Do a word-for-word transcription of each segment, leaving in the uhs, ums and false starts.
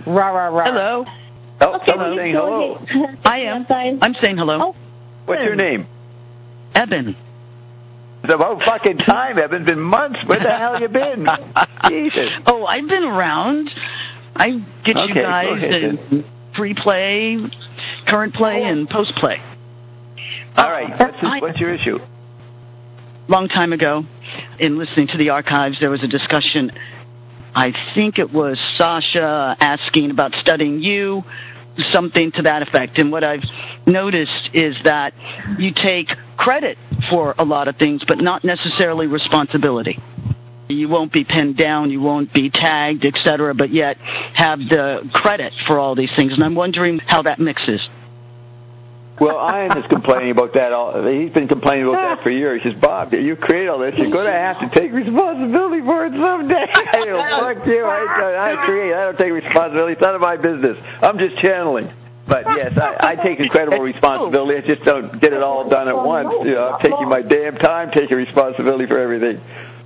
Rah, rah, rah. Hello. Oh, Okay, someone's saying hello. I am. I'm saying hello. Oh, What's good. your name? Eben. It's about fucking time, Evan. It's been months. Where the hell you been? Jesus. Oh, I've been around. I get Okay, you go guys ahead, in pre-play, current play, and post-play. All right. What's, this, what's your issue? Long time ago, in listening to the archives, there was a discussion. I think it was Sasha asking about studying you, something to that effect. And what I've noticed is that you take credit for a lot of things, but not necessarily responsibility. You won't be pinned down, you won't be tagged, et cetera, but yet have the credit for all these things. And I'm wondering how that mixes. Well, Ian is complaining about that. All, he's been complaining about that for years. He says, Bob, you create all this. You're going to have to take responsibility for it someday. I go, fuck you. I, I create. I don't take responsibility. It's none of my business. I'm just channeling. But, yes, I, I take incredible responsibility. I just don't get it all done at once. You know, I'm taking my damn time, taking responsibility for everything.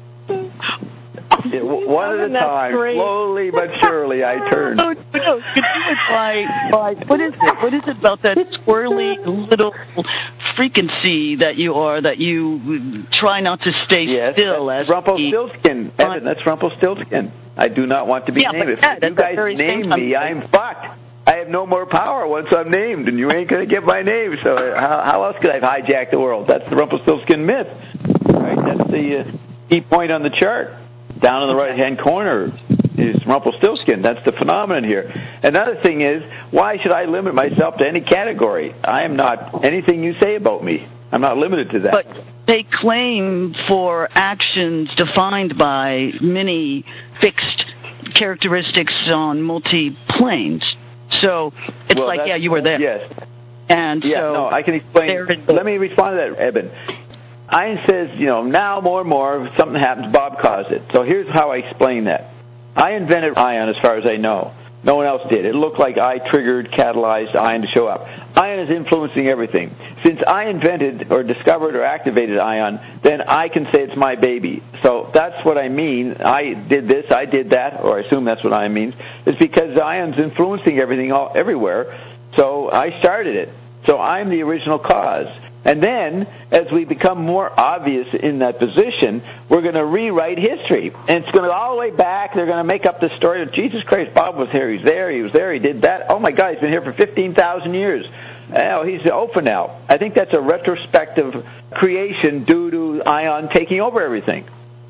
Yeah, one at a time, slowly but surely, I turn. Oh, no, could you by, by, what is it? What is it about that squirrely little frequency that you are, that you try not to stay yes, still? That's as Rumpelstiltskin. Evan, that's Rumpelstiltskin. I do not want to be yeah, named. If yeah, you guys name me, I'm fucked. I have no more power once I'm named, and you ain't going to get my name. So how, how else could I have hijacked the world? That's the Rumpelstiltskin myth. Right? That's the uh, key point on the chart. Down in the right-hand corner is Rumpelstiltskin. That's the phenomenon here. Another thing is, why should I limit myself to any category? I am not anything you say about me. I'm not limited to that. But they claim for actions defined by many fixed characteristics on multi-planes. So it's well, like, yeah, you were there. Yes. And yeah, so no, I can explain. Let me respond to that, Eben. Ian says, you know, now more and more, if something happens, Bob caused it. So here's how I explain that. I invented Ion, as far as I know. No one else did. It looked like I triggered, catalyzed Ion to show up. Ion is influencing everything. Since I invented or discovered or activated Ion, then I can say it's my baby. So that's what I mean. I did this, I did that, or I assume that's what Ion means. It's because Ion's influencing everything all, everywhere. So I started it. So I'm the original cause. And then, as we become more obvious in that position, we're going to rewrite history. And it's going to go all the way back. They're going to make up the story of, Jesus Christ, Bob was here, he was there, he was there, he did that. Oh, my God, he's been here for fifteen thousand years. Oh, he's open now. I think that's a retrospective creation due to Ion taking over everything.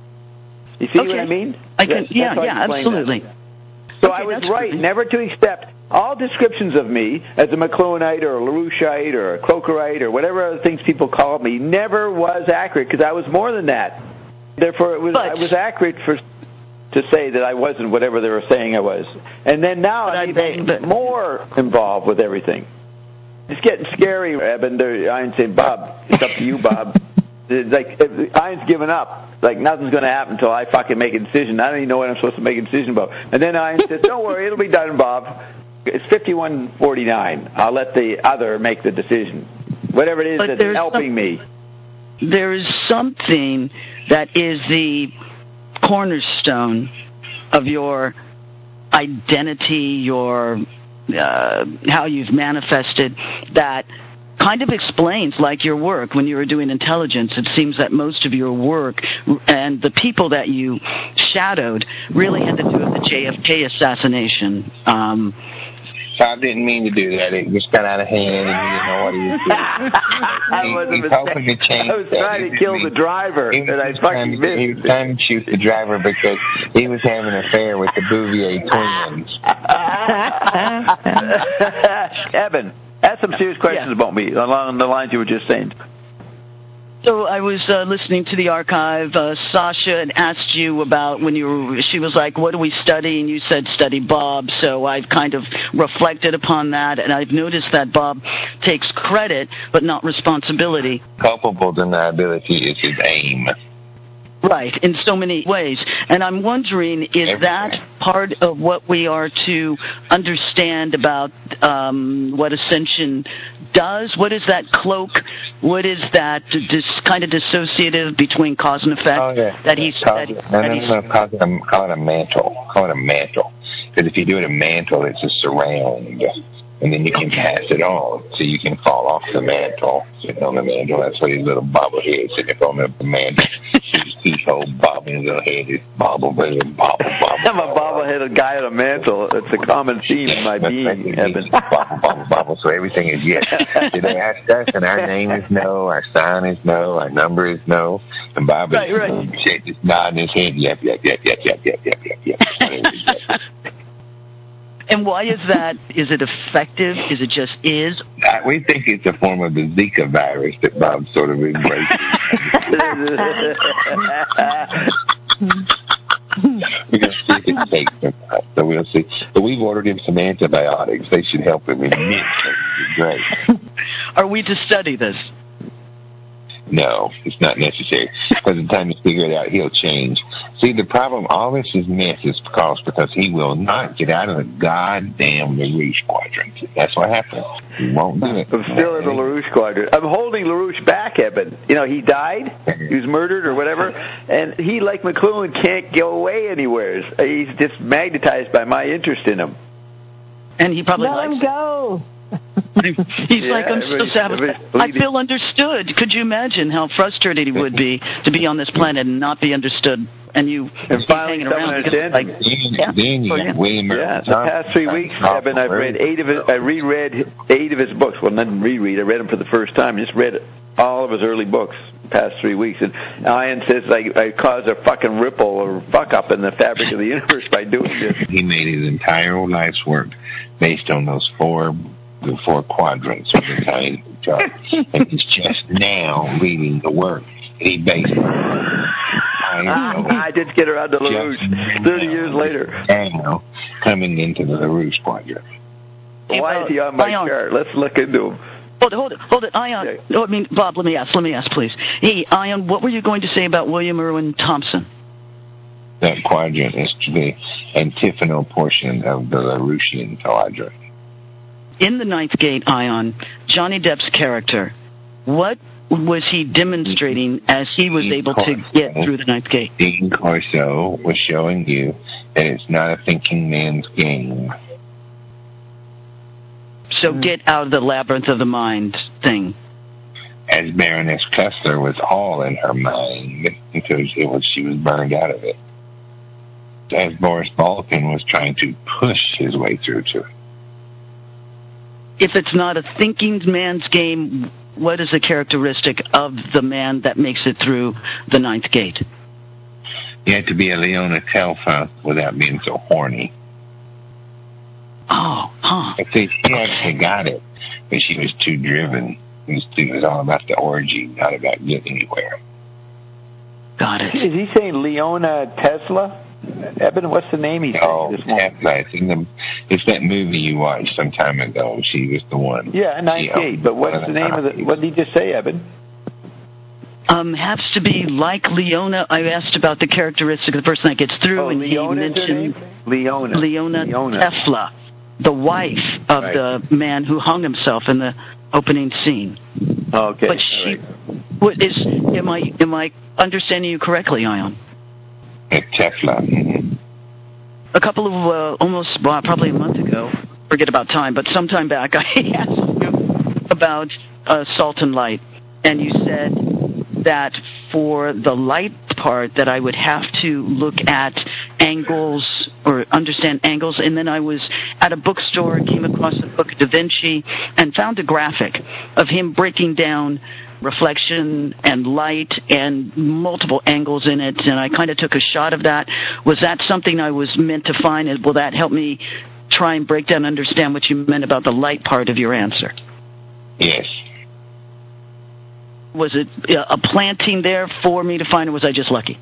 You see okay. what I mean? I can, that's, yeah, that's yeah, absolutely. That. So okay, I was that's right good. never to accept all descriptions of me as a McLuhanite or a LaRoucheite or a Crokerite or whatever other things people called me never was accurate because I was more than that. Therefore, it was but, I was accurate for to say that I wasn't whatever they were saying I was. And then now I'm even more involved with everything. It's getting scary, Eben. I'm saying, Bob, it's up to you, Bob. It's like Ian's given up. Like nothing's going to happen until I fucking make a decision. I don't even know what I'm supposed to make a decision about. And then Ian says, "Don't worry, it'll be done, Bob. It's fifty-one forty-nine. I'll let the other make the decision. Whatever it is but that's helping some, me." There is something that is the cornerstone of your identity, your uh, how you've manifested that. Kind of explains, like your work, when you were doing intelligence, it seems that most of your work and the people that you shadowed really had to do with the J F K assassination. Um, Bob didn't mean to do that. It just got out of hand, and he didn't know what he was doing. I he, was he's hoping to change I was that. trying to kill he, the driver, he was and I trying fucking to, missed. He was trying to shoot the driver because he was having an affair with the Bouvier twins. Eben, ask some serious questions yeah. about me along the lines you were just saying. So I was uh, listening to the archive. Uh, Sasha had asked you about when you were, she was like, what do we study? And you said study Bob. So I've kind of reflected upon that, and I've noticed that Bob takes credit but not responsibility. Culpable deniability is his aim. Right, in so many ways. And I'm wondering, is Everything. that part of what we are to understand about um, what ascension does? What is that cloak? What is that dis- kind of dissociative between cause and effect? Oh, yeah. That he's... Call that it, he, no, that no, he's no, no, call it, a, call it a mantle. Call it a mantle. Because if you do it a mantle, it's a surround. And then you can pass it on, so you can fall off the mantle. Sitting on the mantle, that's why his little bobblehead sitting up on the mantle. His keyhole bobbing his little head, his bobble, bobble, bobble, bobble. I'm a bobble-headed guy on a mantle. It's a common theme in my being, Evan. Bobble, bobble, bobble. So everything is yes. So they ask us, and our name is no, our sign is no, our number is no, and Bob is right, right. just nodding his head, yep, yep, yep, yep, yep, yep, yep, yep, yep. And why is that? Is it effective? Is it just is? Uh, we think it's a form of the Zika virus that Bob sort of embraces. We're going to see if it takes him. So we'll see. But we've ordered him some antibiotics. They should help him immensely. It's great. Are we to study this? No, it's not necessary. By the time you figure it out, he'll change. See, the problem, all this is mess is because, because he will not get out of the goddamn LaRouche quadrant. That's what happens. He won't do it. I'm still in the LaRouche quadrant. I'm holding LaRouche back, Eben. You know, he died. He was murdered or whatever. And he, like McLuhan, can't go away anywhere. He's just magnetized by my interest in him. And he probably Let likes him go. He's Yeah, like, I'm so sad. I bleeding. feel understood. Could you imagine how frustrated he would be to be on this planet and not be understood? And you And keep finally hanging someone around. Because, understands like, Then, yeah. then you Oh, got yeah. William Yeah, the past three weeks, Evan, I've read eight of his, I reread eight of his books. Well, not reread. I read them for the first time. Just read all of his early books the past three weeks. And Ian says I, I caused a fucking ripple or fuck up in the fabric of the universe by doing this. He made his entire life's work based on those four the four quadrants of the time chart. And he's just now reading the work he based on. I know. I did get around to LaRouche thirty years later. Now, coming into the LaRouche quadrant. Why is he on my Ion. chart? Let's look into him. Hold it, hold it, hold it. Ion. Okay. Oh, I mean, Bob, let me ask, let me ask, please. Hey, Ion, what were you going to say about William Irwin Thompson? That quadrant is the antiphonal portion of the LaRouchian quadrant. In the Ninth Gate, Ion, Johnny Depp's character, what was he demonstrating as he was able to get through the Ninth Gate? Dean Corso was showing you that it's not a thinking man's game. So get out of the labyrinth of the mind thing. As Baroness Kessler was all in her mind until it was, she was burned out of it. As Boris Balkan was trying to push his way through to it. If it's not a thinking man's game, what is the characteristic of the man that makes it through the Ninth Gate? You had to be a Leona Telfa without being so horny. Oh, huh. I see, she actually got it, but she was too driven. It was, it was all about the orgy, not about getting anywhere. Got it. Is he saying Leona Tesla? Eben, what's the name he's saying Oh, this morning? Tesla. It's, in the, it's that movie you watched some time ago. She was the one. Yeah, Ninth Gate. But what's the name of the? What did he just say, Eben? Um, has to be like Leona. I asked about the characteristic of the person that gets through, Oh, and Leona he is her mentioned name? Leona. Leona, Leona. Tesla, the wife of Right. the man who hung himself in the opening scene. Okay. But she, All right. what is? Am I am I understanding you correctly, Ion? At Tesla. Mm-hmm. A couple of uh, almost well, probably a month ago. Forget about time, but sometime back, I asked you about uh, salt and light, and you said that for the light part that I would have to look at angles or understand angles, and then I was at a bookstore, came across the book Da Vinci, and found a graphic of him breaking down reflection and light and multiple angles in it, and I kind of took a shot of that. Was that something I was meant to find, and will that help me try and break down and understand what you meant about the light part of your answer? Yes. Was it a planting there for me to find, or was I just lucky?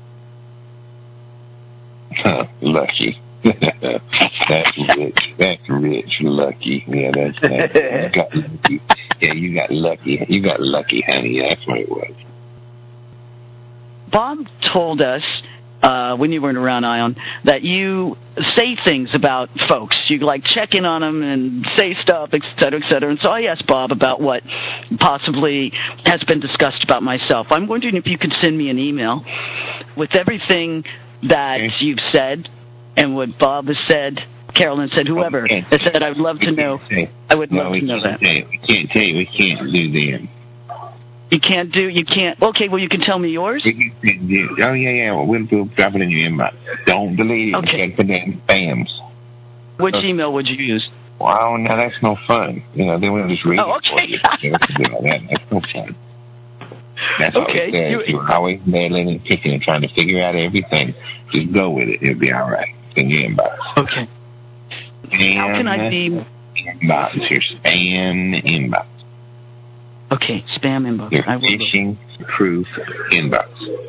Huh, lucky. That's rich. That's rich. Lucky. Yeah, that's that. You got lucky. Yeah, you got lucky. You got lucky, honey. That's what it was. Bob told us, uh, when you weren't around, Ion, that you say things about folks. You, like, check in on them and say stuff, et cetera, et cetera. And so I asked Bob about what possibly has been discussed about myself. I'm wondering if you could send me an email with everything that okay. you've said and what Bob has said, Carolyn said, whoever okay. has said, I would love to know. I would no, love to know that. Say, we can't tell you. We can't do them. You can't do, you can't, okay, well, you can tell me yours? Oh, yeah, yeah, well, we'll, we'll drop it in your inbox. Don't delete it. Okay. Put it in spams. Which okay. email would you use? Well, no, that's no fun. You know, then we'll just read oh, it okay. for you. that. That's no fun. That's okay. all it says. You're always meddling and picking and trying to figure out everything. Just go with it. It'll be all right. It's in your inbox. Okay. And how can I be... Inbox. Your spam inbox. Okay, spam inbox. Your I will phishing proof inbox.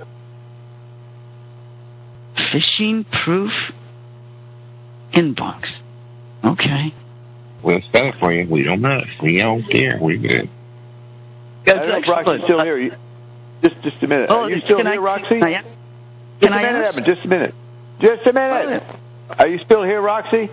Phishing proof inbox. Okay. We'll spell it for you. We don't know. We don't care. We're good. I don't know if Roxy's still here. Just, just a minute. Oh, Are you still here, I, Roxy? Can I, just can a minute, I Evan. Just a minute. Just a minute. Oh, are you still here, Roxy?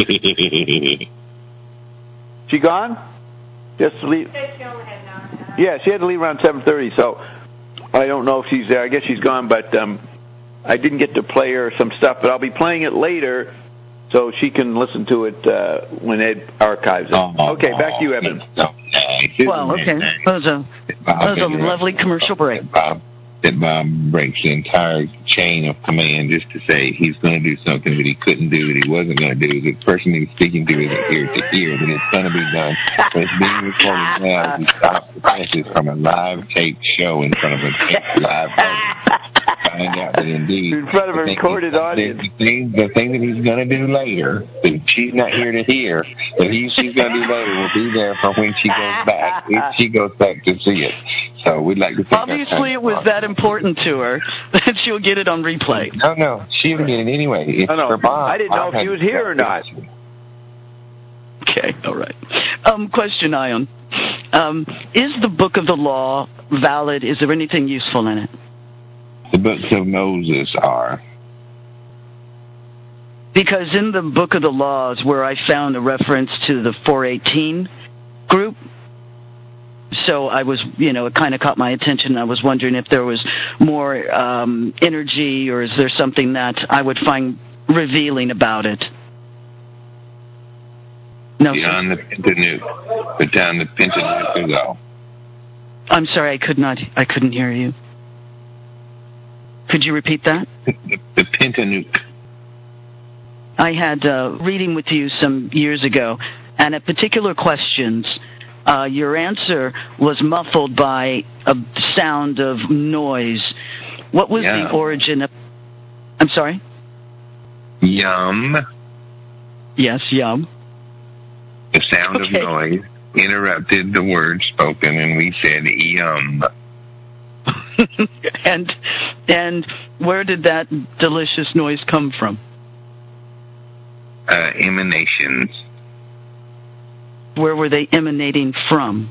She gone? Just to leave. Yeah, she had to leave around seven thirty, so I don't know if she's there. I guess she's gone, but um, I didn't get to play her some stuff, but I'll be playing it later so she can listen to it uh, when Ed archives it. Oh, okay, back to you, Evan. Well, okay. That was a, that was a lovely commercial break. Bob, that Bob breaks the entire chain of command just to say he's going to do something that he couldn't do, that he wasn't going to do. The person he's speaking to isn't here to hear, but it's going to be done. So it's being recorded now. He stops the passes from a live tape show in front of a tape live audience. Find out that indeed in front of a recorded audience. The thing, the thing that he's going to do later, that she's not here to hear, that he, she's going to do later will be there for when she goes back, if she goes back to see it. So we'd like to think obviously it was that important to her that she'll get it on replay. No, no, she'll get it anyway. It's no, no. for Bob. I didn't know Bob if he was here or not. Okay, all right. Um, question, Ion. Um, is the Book of the Law valid? Is there anything useful in it? The books of Moses are. Because in the Book of the Laws, where I found a reference to the four eighteen group, so I was, you know, it kind of caught my attention. I was wondering if there was more um, energy, or is there something that I would find revealing about it? No. Beyond the Pentateuch, but down the Pentateuch is all. I'm sorry, I could not. I couldn't hear you. Could you repeat that? The, the Pentateuch. I had uh, reading with you some years ago, and at particular questions, uh, your answer was muffled by a sound of noise. What was Yum. the origin of... I'm sorry? Yum. Yes, yum. The sound okay. of noise interrupted the word spoken, and we said yum. and and where did that delicious noise come from? Uh, emanations. Where were they emanating from?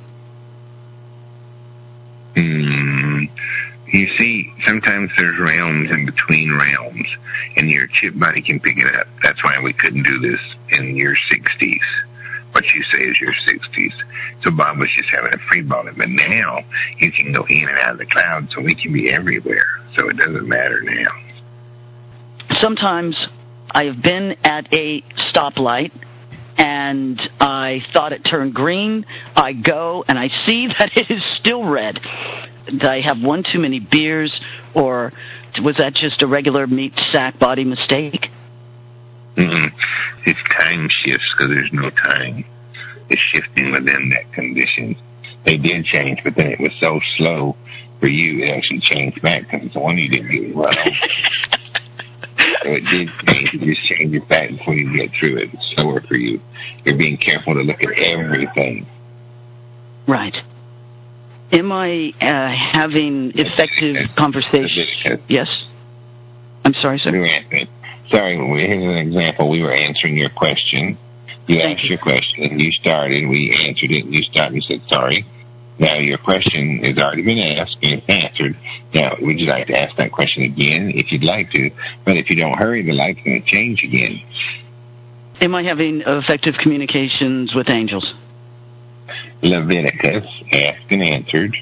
Hmm. You see, sometimes there's realms in between realms, and your chip body can pick it up. That's why we couldn't do this in your sixties. What you say is your sixties. So Bob was just having a free ball, but now you can go in and out of the cloud, so we can be everywhere. So it doesn't matter now. Sometimes I have been at a stoplight, and I thought it turned green. I go, and I see that it is still red. Did I have one too many beers, or was that just a regular meat sack body mistake? Mm-hmm. It's time shifts because there's no time. It's shifting within that condition. They did change, but then it was so slow for you, it actually changed back because it's the one you didn't get it right on. So it did change. It just changed it back before you get through it. It's slower for you. You're being careful to look at everything. Right. Am I uh, having effective conversation? Yes. I'm sorry, sir. We were answering, sorry, here's an example. We were answering your question. You Thank asked you. your question, and you started. We answered it, and you stopped and said, sorry. Now, your question has already been asked and answered. Now, would you like to ask that question again if you'd like to? But if you don't hurry, the light's going to change again. Am I having effective communications with angels? Leviticus, asked and answered.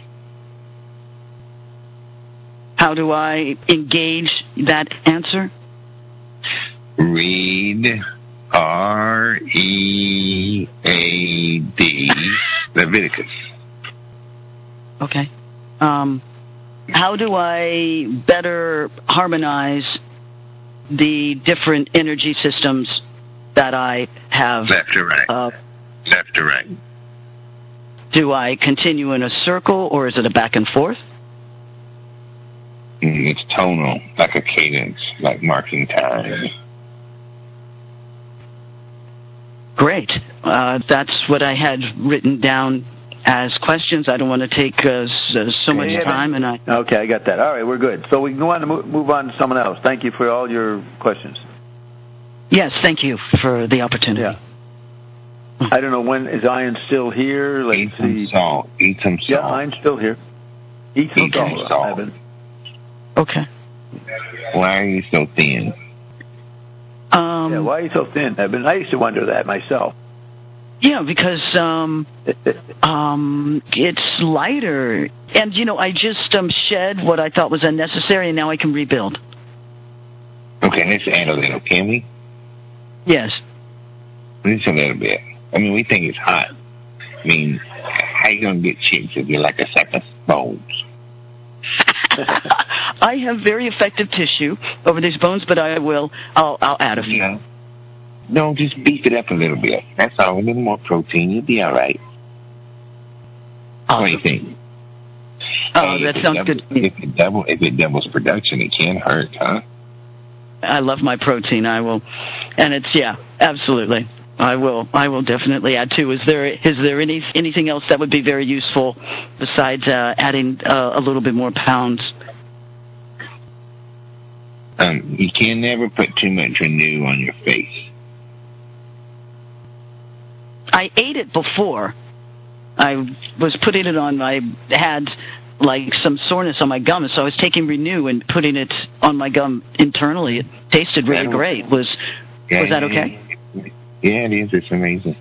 How do I engage that answer? Read R E A D, Leviticus. Okay. Um, how do I better harmonize the different energy systems that I have? Left to right. Uh, Left to right. Do I continue in a circle, or is it a back and forth? Mm, it's tonal, like a cadence, like marking time. Great. Uh, that's what I had written down as questions. I don't want to take uh, so much time. and I. Okay, I got that. All right, we're good. So we can go on to move on to someone else. Thank you for all your questions. Yes, thank you for the opportunity. Yeah. I don't know when, is Ian still here? Let's Eat see. some salt. Eat some salt. Yeah, Ian's still here. Eat some Eat some salt, salt. Evan. Okay. Why are you so thin? Um, Yeah, why are you so thin, Evan? I used to wonder that myself. Yeah, because um, um, it's lighter. And, you know, I just um, shed what I thought was unnecessary, and now I can rebuild. Okay, let's add a little, can we? Yes. Just a little bit. I mean, we think it's hot. I mean, how you going to get chicks if you're like a sack of bones? I have very effective tissue over these bones, but I will, I'll, I'll add a few. Yeah. No, just beef it up a little bit. That's all. A little more protein. You'll be all right. Awesome. What do you think? Oh, Hey, that if sounds it good doubles, to me. If it, double, if it doubles production, it can hurt, huh? I love my protein. I will, and it's, yeah, absolutely. I will. I will definitely add too. Is there is there any anything else that would be very useful besides uh, adding uh, a little bit more pounds? Um, you can never put too much Renew on your face. I ate it before. I was putting it on. I had like some soreness on my gum, so I was taking Renew and putting it on my gum internally. It tasted really great. Was Yeah, was that okay? Yeah, it is. It's amazing.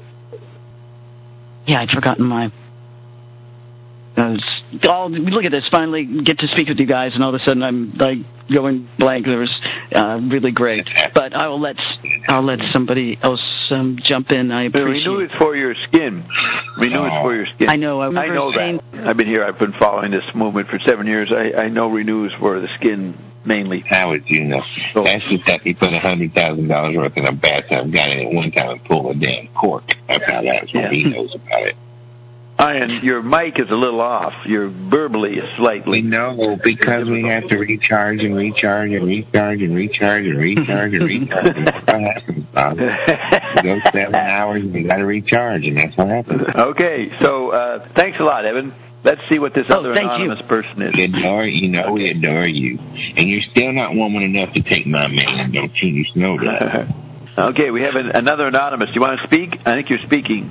Yeah, I'd forgotten my. Uh, all, look at this. Finally, get to speak with you guys, and all of a sudden I'm like going blank. It was uh, really great. But I will let I'll let somebody else um, jump in. I appreciate. Renew is for your skin. Renew is for your skin. I know. I, I know saying, that. I've been here. I've been following this movement for seven years. I, I know Renew is for the skin mainly. How would you know? So, That's just that he put a hundred thousand dollars worth in a bathtub, got in it one time, and pulled a damn cork. That's how that's what Yeah. he knows about it. Ian, your mic is a little off. You're verbally slightly. We know because we have to recharge and recharge and recharge and recharge and recharge and recharge. And that's what happens, Bob. It goes seven hours and we got to recharge, and that's what happens. Okay, so uh, thanks a lot, Evan. Let's see what this Oh, other thank anonymous you. person is. We adore you, know we adore you, and you're still not woman enough to take my man. Don't you? You know that. Okay, we have an, another anonymous. Do you want to speak? I think you're speaking.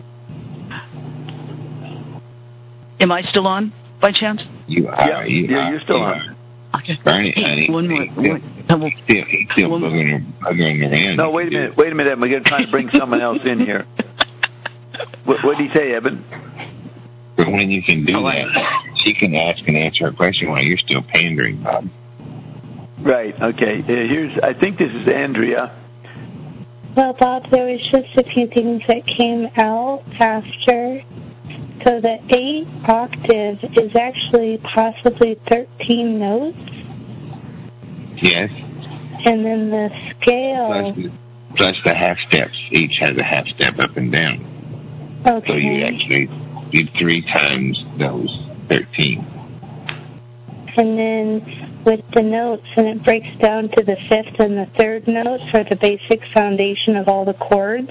Am I still on by chance? You are. Yeah, you yeah, are, you're still you on. Are. Okay. Burn it, Hey, honey. one more. He's one- still, one- he's still, he's still one- bugging, bugging around. No, wait a minute. Wait a minute. We're going to try to bring someone else in here. What, what did he say, Evan? But when you can do Oh, that, she can ask and answer a question while you're still pandering, Bob. Right. Okay. Uh, here's. I think this is Andrea. Well, Bob, there was just a few things that came out after. So the eight octave is actually possibly thirteen notes. Yes. And then the scale. Plus the, plus the half steps. Each has a half step up and down. Okay. So you actually did three times those thirteen. And then with the notes, and it breaks down to the fifth and the third notes are the basic foundation of all the chords.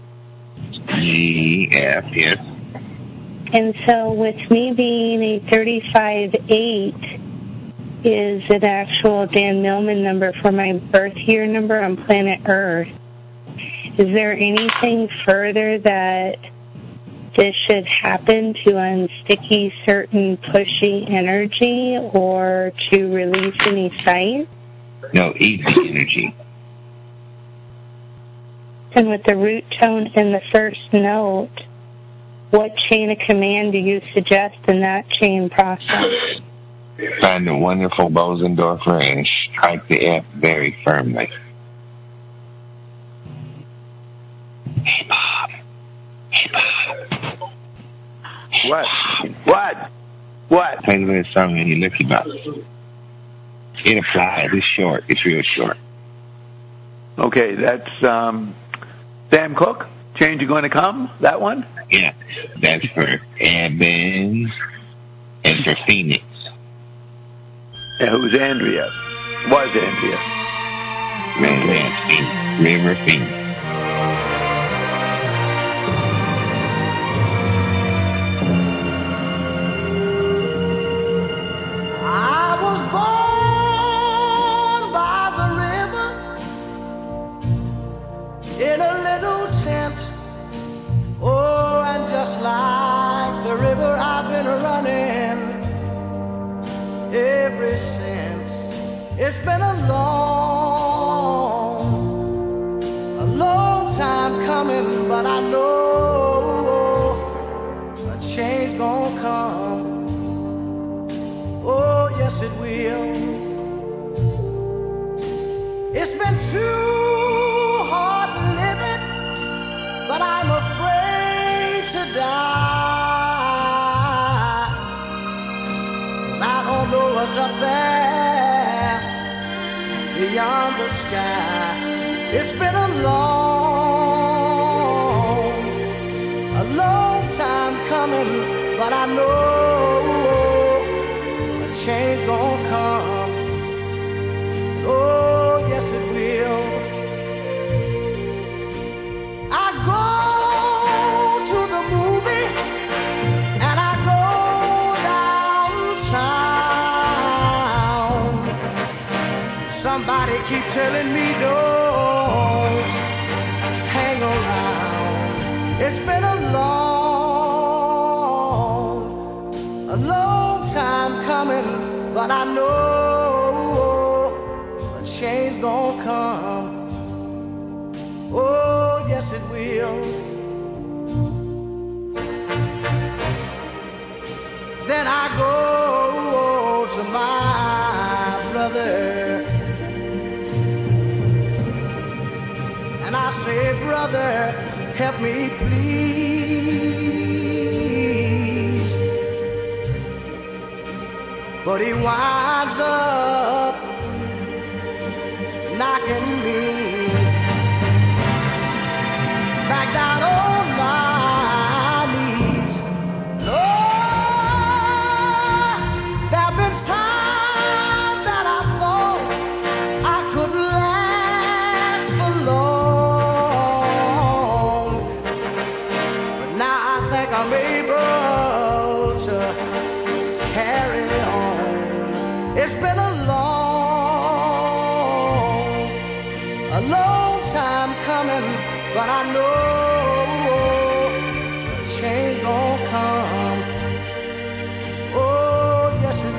G, F, yes. And so with me being a thirty-five eight is an actual Dan Millman number for my birth year number on planet Earth. Is there anything further that this should happen to unsticky certain pushy energy or to release any sight? No, easy energy. And with the root tone in the first note, what chain of command do you suggest in that chain process? Find the wonderful Bosendorfer and strike the F very firmly. Hey, Bob. Hey, Bob. What? What? What? Play the little song and you look about it. It applies. It's short. It's real short. Okay, that's um, Sam Cooke. Change You Going to Come? That one? Yeah. That's for Eben and for Phoenix. Yeah, who's Andrea? Was Andrea? Man, River Phoenix. I was born by the river in a little tent. Oh, and just like the river, I've been running ever since. It's been a long, a long time coming, but I know a change gonna come. Oh, yes it will. It's been too hard living, but I'm afraid to die. I don't know what's up there beyond the sky. It's been a long, a long time coming, but I know a change gonna come. Oh, yes it will. I go to the movie and I go downtown. Somebody keep telling me don't hang around. It's been a long, a long time coming, but I know a change gonna come. Oh, yes it will. Then I go to my brother and I say, brother, help me please. But he winds up knocking me back down on my knees. Lord, there have been times that I thought I could last for long, but now I think I'm able to carry on. It's been a long, a long time coming, but I know a change gonna come. Oh, yes it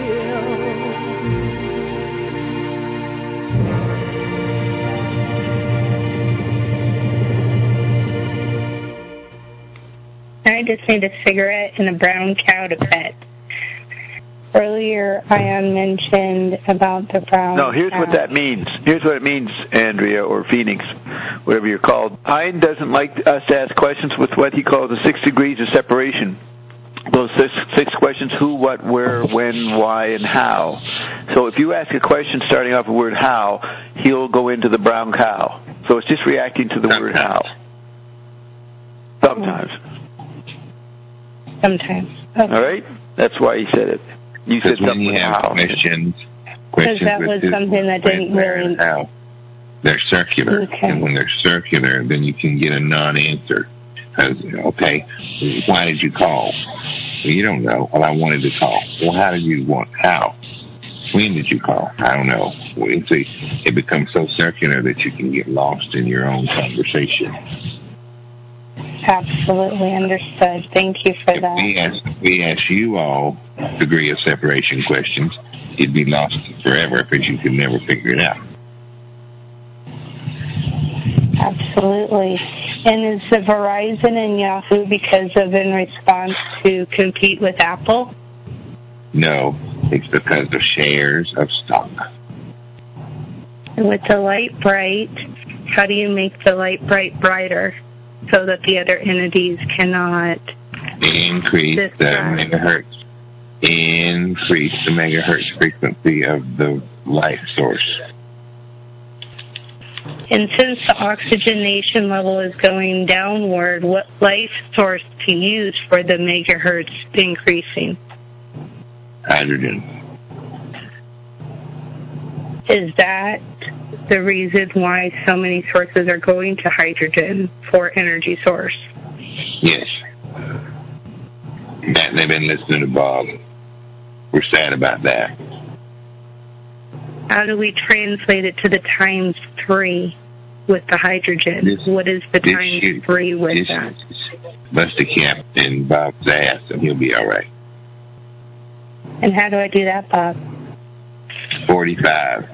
I just need a cigarette and a brown cow to pet. Earlier, Ion mentioned about the brown No, here's cow. what that means. Here's what it means, Andrea, or Phoenix, whatever you're called. Ian doesn't like us to ask questions with what he calls the six degrees of separation. Those six, six questions: who, what, where, when, why, and how. So if you ask a question starting off with the word how, he'll go into the brown cow. So it's just reacting to the word how. Sometimes. Sometimes. Okay. All right? That's why he said it. You said Because when something you have how. questions, questions that with was this, something that when, didn't where, really- and how, they're circular. Okay. And when they're circular, then you can get a non-answer. Okay, why did you call? Well, you don't know. Well, I wanted to call. Well, how did you want? How? When did you call? I don't know. Well, it's a, it becomes so circular that you can get lost in your own conversation. Absolutely understood. Thank you for if that. we ask, we ask you all degree of separation questions, you'd be lost forever because you could never figure it out. Absolutely. And is the Verizon and Yahoo because of in response to compete with Apple? No, it's because of shares of stock. And with the light bright, how do you make the light bright brighter so that the other entities cannot increase the megahertz, increase the megahertz frequency of the light source? And since the oxygenation level is going downward, what light source to use for the megahertz increasing? Hydrogen. Is that the reason why so many sources are going to hydrogen for energy source? Yes. That, they've been listening to Bob. We're sad about that. How do we translate it to the times three with the hydrogen? This, what is the times shoot, three with this, that? Bust a cap in Bob's ass and he'll be all right. And how do I do that, Bob? forty-five.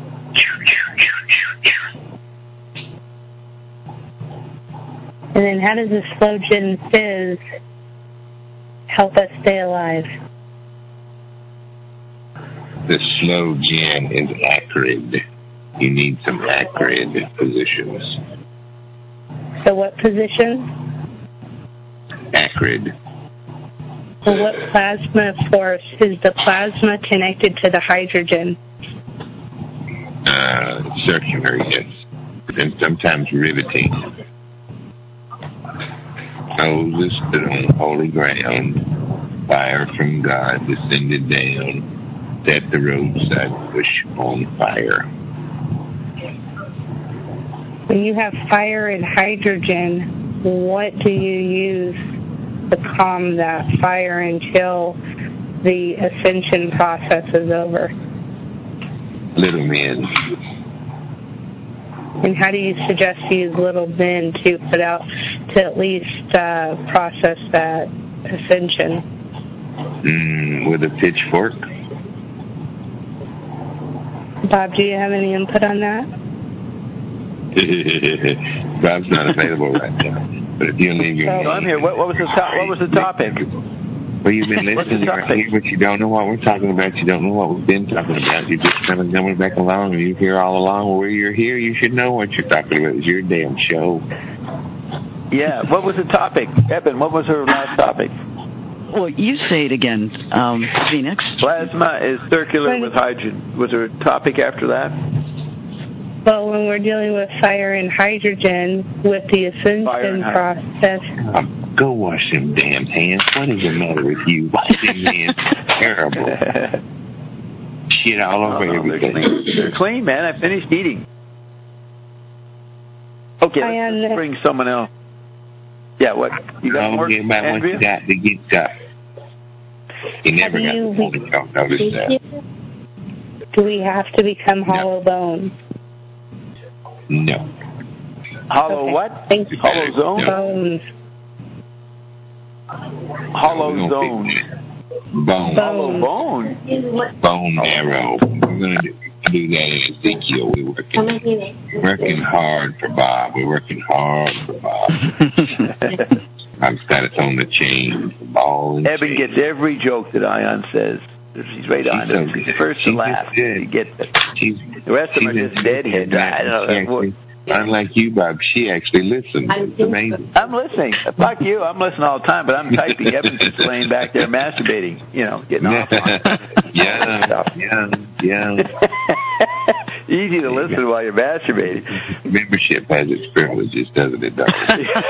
And then how does the slow gen fizz help us stay alive? The slow gen is acrid. You need some acrid positions. So what position? Acrid. So what plasma force is the plasma connected to the hydrogen? Uh, circular, yes. And sometimes riveting. Moses stood on holy ground. Fire from God descended down. Set the roadside bush on fire. When you have fire and hydrogen, what do you use to calm that fire until the ascension process is over? Little men. And how do you suggest you use little men to put out, to at least uh, process that ascension? Mm, with a pitchfork. Bob, do you have any input on that? Bob's not available right now. But if you leave your so, I'm here. What, what was the to- What was the topic? Well, you've been listening right here, but you don't know what we're talking about. You don't know what we've been talking about. You're just kind of coming back along, and you're here all along. Where you're here, you should know what you're talking about. It's your damn show. Yeah. What was the topic, Eben? What was her last topic? Well, you say it again, um, Phoenix. Plasma is circular with hydrogen. Was there a topic after that? Well, when we're dealing with fire and hydrogen with the ascension process. Oh, go wash them damn hands. What is the matter with you? Wash them hands. Terrible. Shit all over oh, no, everything. They're clean. They're clean, man. I finished eating. Okay, let's, let's bring someone else. Yeah, what? You got more? Get about what you got to get got. You never got the phone call. Notice that. Do we have to become hollow no. bone? No. Hollow okay. what? Thank you. Hollow zone? Bones. Hollow zone. Bone. Hollow bone? Bone marrow. We're going to do, do that in Ezekiel. We're working, we're working hard for Bob. We're working hard for Bob. I've got it on the chain. The ball and Eben chain. gets every joke that Ion says. She's right on it. She's the first to laugh. She gets it. She's, the rest of them are just deadheads. I don't know. Unlike you, Bob, she actually listens. It's amazing. I'm listening. Fuck you. I'm listening all the time, but I'm typing. Evan's just laying back there masturbating, you know, getting off on it. Yeah, yeah, yeah. Easy to listen while you're masturbating. Membership has its privileges, doesn't it, Doc?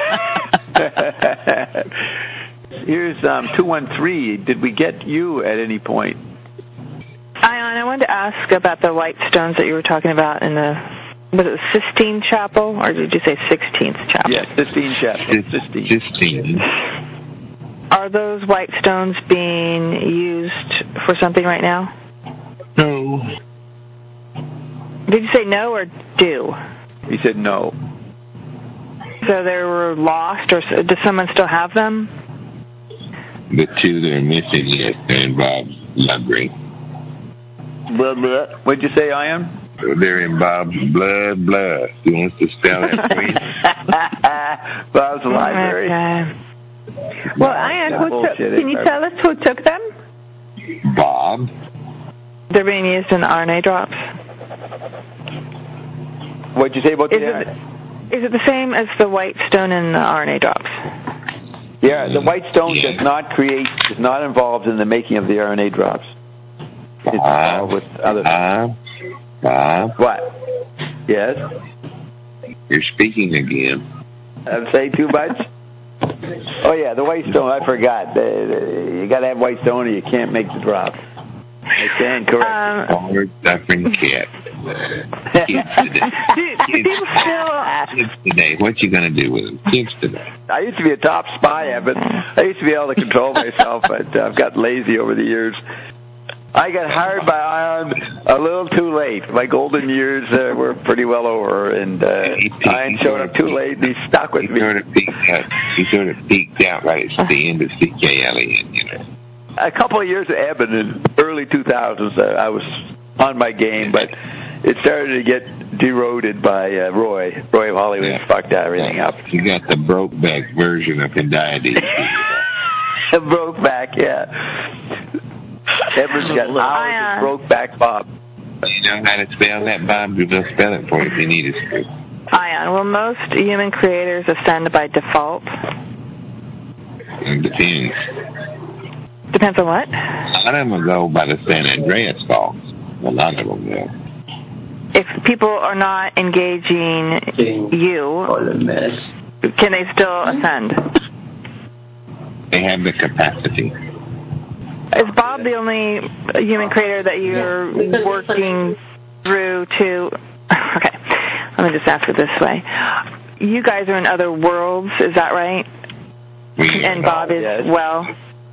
Here's um, two one three. Did we get you at any point? Ion, I wanted to ask about the white stones that you were talking about in the, was it the Sistine Chapel, or did you say sixteenth Chapel? Yes, Sistine Chapel. Sistine. Sistine. Are those white stones being used for something right now? No. Did you say no or do? He said no. so they were lost, or does someone still have them? The two that are missing, yes, they're in Bob's library. Blah, blah. What'd you say, Ian? They're in Bob's blood, blood. You want to spell that for you? Bob's library. Okay. Well, Ian, who took, can you tell us who took them? Bob. They're being used in the R N A drops. What'd you say about is the... It, is it the same as the white stone in the R N A drops? Yeah, the white stone yeah. does not create, is not involved in the making of the R N A drops. It's Bob. involved with other... Bob. Bob. What? Yes? You're speaking again. I'm saying too much? Oh, yeah, the white stone, I forgot. Uh, you got to have white stone or you can't make the drop. I stand correct. Um, Forward, suffering cat. Kids today. do, do people still... Kids today. What you going to do with them? Kids today. I used to be a top spy, Evan. I used to be able to control myself, but uh, I've gotten lazy over the years. I got hired by Ion a little too late. My golden years uh, were pretty well over, and uh, Ion showed up too late, and he stuck with he me. Sort of peaked out, he sort of peaked out right at the end of C K L E N, you know. A couple of years of Eben in early two thousands, uh, I was on my game, but it started to get deroded by uh, Roy. Roy of Hollywood yeah. fucked everything up. You got the Brokeback version of Hendiadys. Brokeback, yeah. Eben's got hours of Brokeback Bob. You know how to spell that, Bob? We'll spell it for you if you need us to. Ion, will most human creators ascend by default? It depends. Depends on what? A lot of them will go by the San Andreas fault. A lot of them will. If people are not engaging you, can they still ascend? They have the capacity. Is Bob the only human creator that you're working through to... Okay, let me just ask it this way. You guys are in other worlds, is that right? We and Bob is, yes. well...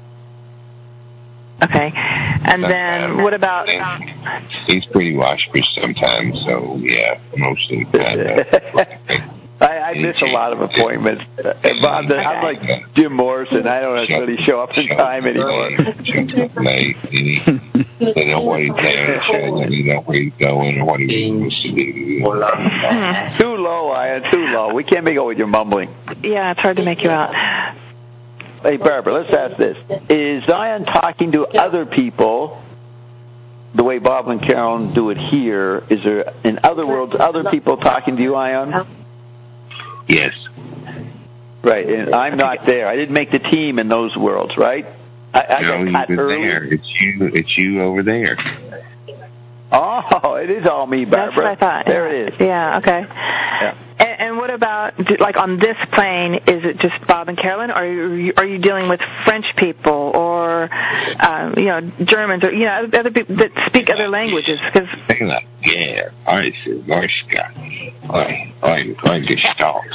Okay, and then what about... He's pretty waspish sometimes, so yeah, most of the time. I, I miss a lot of appointments. Uh, Bob, okay. I'm like Jim Morrison. I don't really show up in time anymore. Late, they know what he's doing, and they know where he's going and what he's supposed to do. Too low, Ian, too low. We can't make it with your mumbling. Yeah, it's hard to make you out. Hey, Barbara, let's ask this. Is Zion talking to other people the way Bob and Carolyn do it here? Is there, in other worlds, other people talking to you, Ion? Yes. Right, and I'm not there. I didn't make the team in those worlds, right? I, I no, got cut you were early. there. It's you. It's you over there. Oh, it is all me, Barbara. That's what I thought. There it is. Yeah. Okay. Yeah. And, and what about, like, on this plane? Is it just Bob and Carolyn, or are you, are you dealing with French people, or um, you know, Germans, or you know, other people that speak other languages? Because yeah, I see. I, I, I gestalt.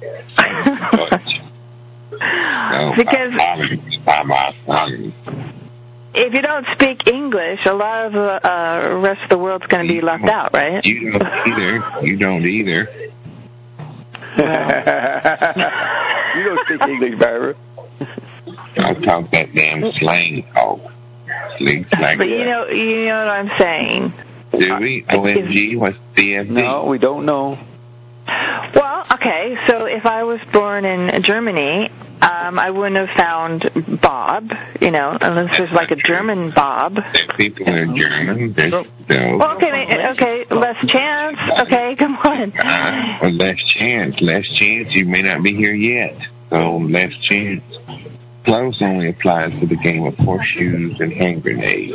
Because if you don't speak English, a lot of the uh, rest of the world's going to be left out, right? You don't either. You don't either. You don't speak English, Barbara. I talk that damn slang talk. Slang, slang. But you know, you know what I'm saying. Do we? O M G? What's D F D? No, we don't know. Well, okay, so if I was born in Germany, um, I wouldn't have found Bob, you know, unless there's like a German Bob. There's people that are German. There's, no. Well, okay, okay, less chance. Okay, come on. Uh, well, less chance. Less chance. You may not be here yet. So, less chance. Close only applies to the game of horseshoes and hand grenades.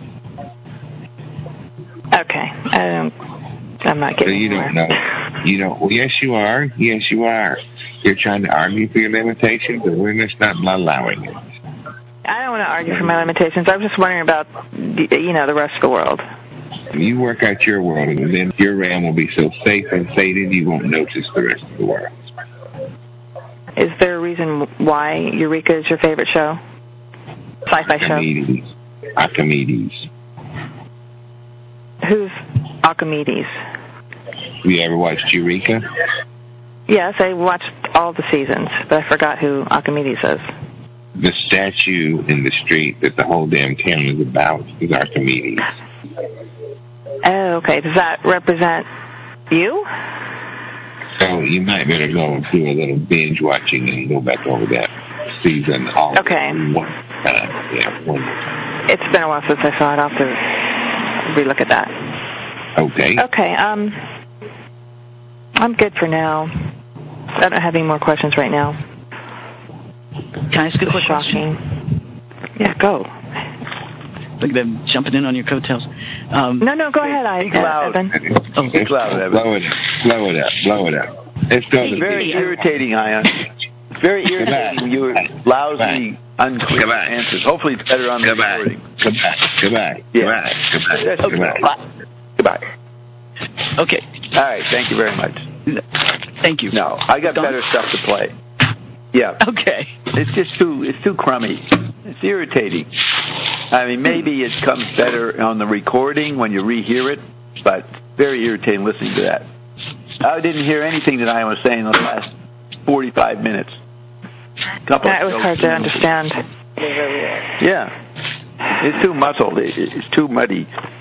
Okay, I don't... I'm not getting So you don't know. You don't. Well, yes, you are. Yes, you are. You're trying to argue for your limitations, and we're just not allowing it. I don't want to argue for my limitations. I'm just wondering about, you know, the rest of the world. You work out your world, and then your realm will be so safe and sated you won't notice the rest of the world. Is there a reason why Eureka is your favorite show? Sci-fi Archimedes. show? Archimedes. Who's Archimedes? You ever watched Eureka? Yes, I watched all all the seasons, but I forgot who Archimedes is. The statue in the street that the whole damn town is about is Archimedes. Oh, okay. Does that represent you? So you might better go and do a little binge watching and go back over that season all okay. one time. Yeah, one time. It's been a while since I saw it. I'll have to relook at that. Okay. Okay. Um, I'm good for now. I don't have any more questions right now. Can I ask you a quick Shocking. question? Yeah, go. Look at them jumping in on your coattails. Um, no, no, go ahead, I, uh, Evan. Oh, speak loud, Evan. Blow it up. Blow it up. Blow it up. It's going it's very irritating, Ion. It's very irritating when you lousy, unclear Goodbye. answers. Hopefully it's better on the Goodbye. recording. Goodbye. Goodbye. Yeah. Goodbye. Goodbye. Goodbye. Goodbye. Okay. All right. Thank you very much. Thank you. No, I got Don? better stuff to play. Yeah. Okay. It's just too. It's too crummy. It's irritating. I mean, maybe it comes better on the recording when you rehear it, but very irritating listening to that. I didn't hear anything that I was saying in the last forty-five minutes. Couple that was hard to understand. Yeah. It's too muddled. It's too muddy.